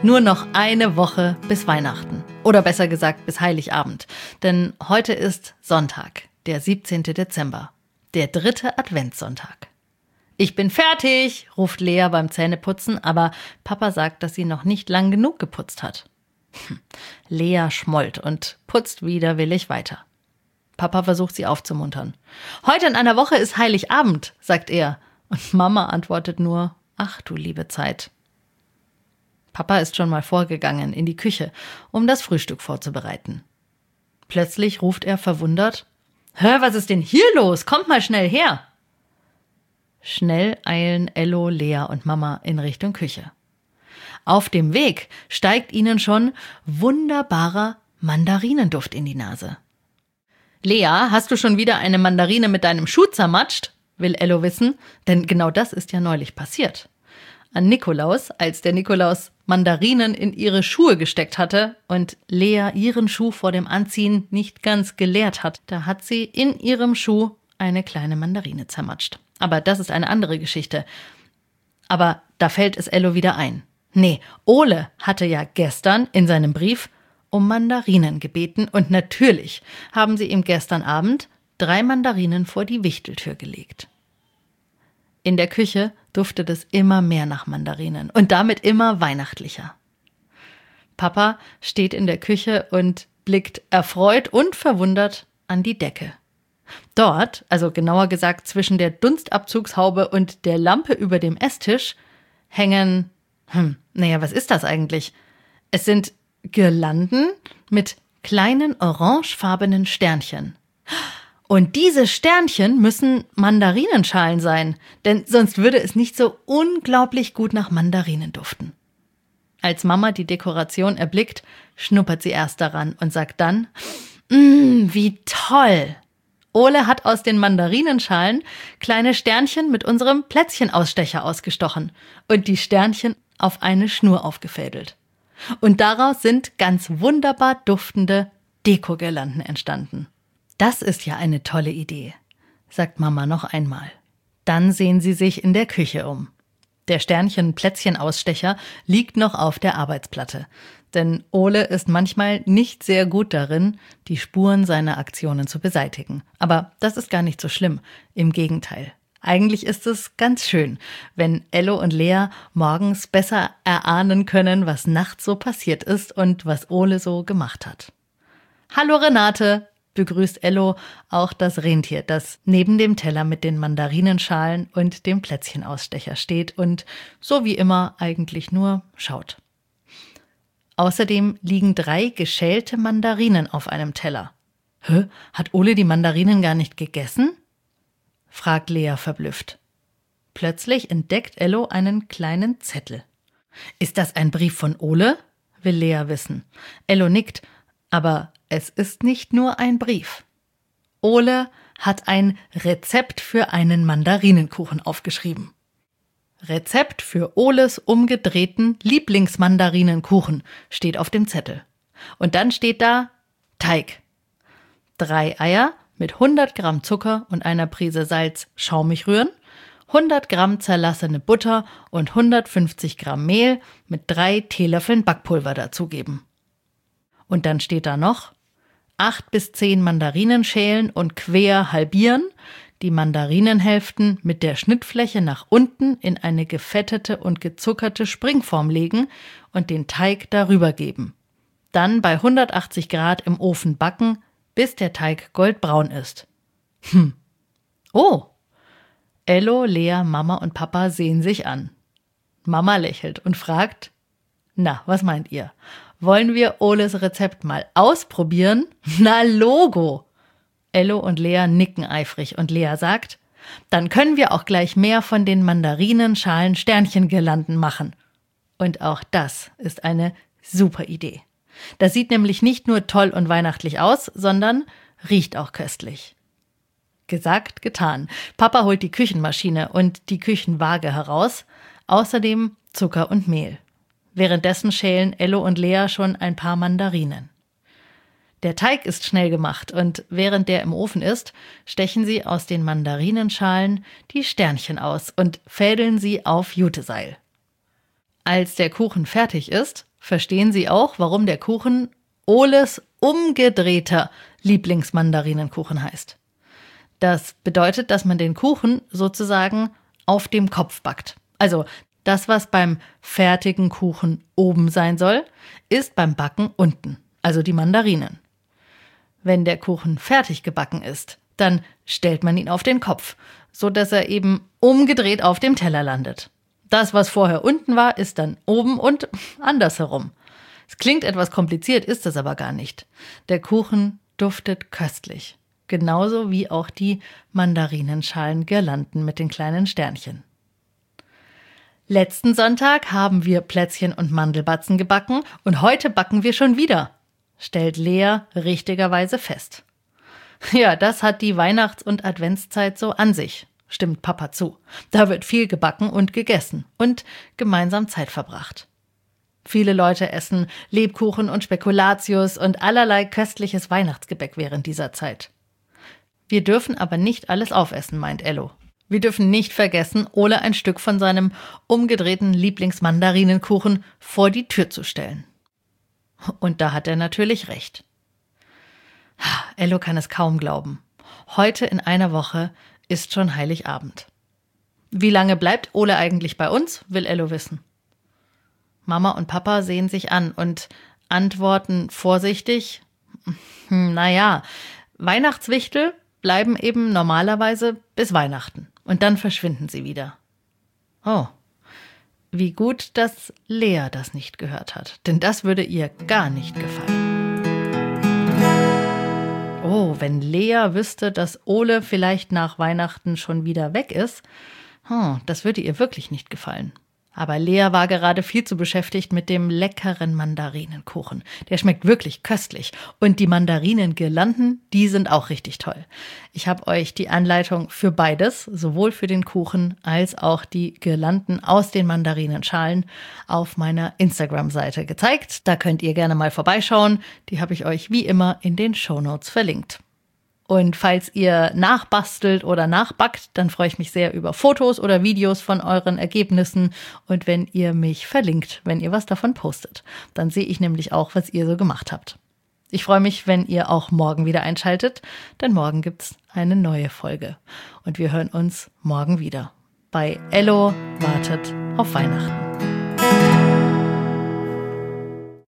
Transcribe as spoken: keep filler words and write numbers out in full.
Nur noch eine Woche bis Weihnachten. Oder besser gesagt bis Heiligabend. Denn heute ist Sonntag, der siebzehnten Dezember. Der dritte Adventssonntag. Ich bin fertig, ruft Lea beim Zähneputzen, aber Papa sagt, dass sie noch nicht lang genug geputzt hat. Hm. Lea schmollt und putzt widerwillig weiter. Papa versucht sie aufzumuntern. Heute in einer Woche ist Heiligabend, sagt er. Und Mama antwortet nur, ach du liebe Zeit. Papa ist schon mal vorgegangen in die Küche, um das Frühstück vorzubereiten. Plötzlich ruft er verwundert, »Hör, was ist denn hier los? Kommt mal schnell her!« Schnell eilen Ello, Lea und Mama in Richtung Küche. Auf dem Weg steigt ihnen schon wunderbarer Mandarinenduft in die Nase. »Lea, hast du schon wieder eine Mandarine mit deinem Schuh zermatscht?« will Ello wissen, denn genau das ist ja neulich passiert. An Nikolaus, als der Nikolaus Mandarinen in ihre Schuhe gesteckt hatte und Lea ihren Schuh vor dem Anziehen nicht ganz geleert hat, da hat sie in ihrem Schuh eine kleine Mandarine zermatscht. Aber das ist eine andere Geschichte. Aber da fällt es Ello wieder ein. Nee, Ole hatte ja gestern in seinem Brief um Mandarinen gebeten und natürlich haben sie ihm gestern Abend drei Mandarinen vor die Wichteltür gelegt. In der Küche duftet es immer mehr nach Mandarinen und damit immer weihnachtlicher. Papa steht in der Küche und blickt erfreut und verwundert an die Decke. Dort, also genauer gesagt zwischen der Dunstabzugshaube und der Lampe über dem Esstisch, hängen, hm, naja, was ist das eigentlich? Es sind Girlanden mit kleinen orangefarbenen Sternchen. Und diese Sternchen müssen Mandarinenschalen sein, denn sonst würde es nicht so unglaublich gut nach Mandarinen duften. Als Mama die Dekoration erblickt, schnuppert sie erst daran und sagt dann, »Mmm, wie toll!« Ole hat aus den Mandarinenschalen kleine Sternchen mit unserem Plätzchenausstecher ausgestochen und die Sternchen auf eine Schnur aufgefädelt. Und daraus sind ganz wunderbar duftende Dekogirlanden entstanden. Das ist ja eine tolle Idee, sagt Mama noch einmal. Dann sehen sie sich in der Küche um. Der Sternchen-Plätzchenausstecher liegt noch auf der Arbeitsplatte. Denn Ole ist manchmal nicht sehr gut darin, die Spuren seiner Aktionen zu beseitigen. Aber das ist gar nicht so schlimm. Im Gegenteil. Eigentlich ist es ganz schön, wenn Ello und Lea morgens besser erahnen können, was nachts so passiert ist und was Ole so gemacht hat. »Hallo Renate«, begrüßt Ello auch das Rentier, das neben dem Teller mit den Mandarinenschalen und dem Plätzchenausstecher steht und so wie immer eigentlich nur schaut. Außerdem liegen drei geschälte Mandarinen auf einem Teller. »Hä, hat Ole die Mandarinen gar nicht gegessen?« fragt Lea verblüfft. Plötzlich entdeckt Ello einen kleinen Zettel. »Ist das ein Brief von Ole?« will Lea wissen. Ello nickt, aber es ist nicht nur ein Brief. Ole hat ein Rezept für einen Mandarinenkuchen aufgeschrieben. Rezept für Oles umgedrehten Lieblingsmandarinenkuchen steht auf dem Zettel. Und dann steht da Teig. Drei Eier mit hundert Gramm Zucker und einer Prise Salz schaumig rühren, hundert Gramm zerlassene Butter und hundertfünfzig Gramm Mehl mit drei Teelöffeln Backpulver dazugeben. Und dann steht da noch acht bis zehn Mandarinen schälen und quer halbieren, die Mandarinenhälften mit der Schnittfläche nach unten in eine gefettete und gezuckerte Springform legen und den Teig darüber geben. Dann bei hundertachtzig Grad im Ofen backen, bis der Teig goldbraun ist. Hm. Oh. Ello, Lea, Mama und Papa sehen sich an. Mama lächelt und fragt, na, was meint ihr? Wollen wir Oles Rezept mal ausprobieren? Na, Logo! Ello und Lea nicken eifrig und Lea sagt, dann können wir auch gleich mehr von den Mandarinenschalen Sternchengirlanden machen. Und auch das ist eine super Idee. Das sieht nämlich nicht nur toll und weihnachtlich aus, sondern riecht auch köstlich. Gesagt, getan. Papa holt die Küchenmaschine und die Küchenwaage heraus, außerdem Zucker und Mehl. Währenddessen schälen Ello und Lea schon ein paar Mandarinen. Der Teig ist schnell gemacht und während der im Ofen ist, stechen sie aus den Mandarinenschalen die Sternchen aus und fädeln sie auf Juteseil. Als der Kuchen fertig ist, verstehen Sie auch, warum der Kuchen Oles umgedrehter Lieblingsmandarinenkuchen heißt. Das bedeutet, dass man den Kuchen sozusagen auf dem Kopf backt. Also das, was beim fertigen Kuchen oben sein soll, ist beim Backen unten, also die Mandarinen. Wenn der Kuchen fertig gebacken ist, dann stellt man ihn auf den Kopf, so dass er eben umgedreht auf dem Teller landet. Das, was vorher unten war, ist dann oben und andersherum. Es klingt etwas kompliziert, ist es aber gar nicht. Der Kuchen duftet köstlich, genauso wie auch die Mandarinenschalen-Girlanden mit den kleinen Sternchen. Letzten Sonntag haben wir Plätzchen und Mandelbatzen gebacken und heute backen wir schon wieder, stellt Lea richtigerweise fest. Ja, das hat die Weihnachts- und Adventszeit so an sich, stimmt Papa zu. Da wird viel gebacken und gegessen und gemeinsam Zeit verbracht. Viele Leute essen Lebkuchen und Spekulatius und allerlei köstliches Weihnachtsgebäck während dieser Zeit. Wir dürfen aber nicht alles aufessen, meint Ello. Wir dürfen nicht vergessen, Ole ein Stück von seinem umgedrehten Lieblingsmandarinenkuchen vor die Tür zu stellen. Und da hat er natürlich recht. Ello kann es kaum glauben. Heute in einer Woche ist schon Heiligabend. Wie lange bleibt Ole eigentlich bei uns, will Ello wissen. Mama und Papa sehen sich an und antworten vorsichtig, naja, Weihnachtswichtel bleiben eben normalerweise bis Weihnachten und dann verschwinden sie wieder. Oh, wie gut, dass Lea das nicht gehört hat, denn das würde ihr gar nicht gefallen. Oh, wenn Lea wüsste, dass Ole vielleicht nach Weihnachten schon wieder weg ist, oh, das würde ihr wirklich nicht gefallen. Aber Lea war gerade viel zu beschäftigt mit dem leckeren Mandarinenkuchen. Der schmeckt wirklich köstlich. Und die Mandarinengirlanden, die sind auch richtig toll. Ich habe euch die Anleitung für beides, sowohl für den Kuchen als auch die Girlanden aus den Mandarinenschalen, auf meiner Instagram-Seite gezeigt. Da könnt ihr gerne mal vorbeischauen. Die habe ich euch wie immer in den Shownotes verlinkt. Und falls ihr nachbastelt oder nachbackt, dann freue ich mich sehr über Fotos oder Videos von euren Ergebnissen und wenn ihr mich verlinkt, wenn ihr was davon postet. Dann sehe ich nämlich auch, was ihr so gemacht habt. Ich freue mich, wenn ihr auch morgen wieder einschaltet, denn morgen gibt's eine neue Folge. Und wir hören uns morgen wieder bei Ello wartet auf Weihnachten.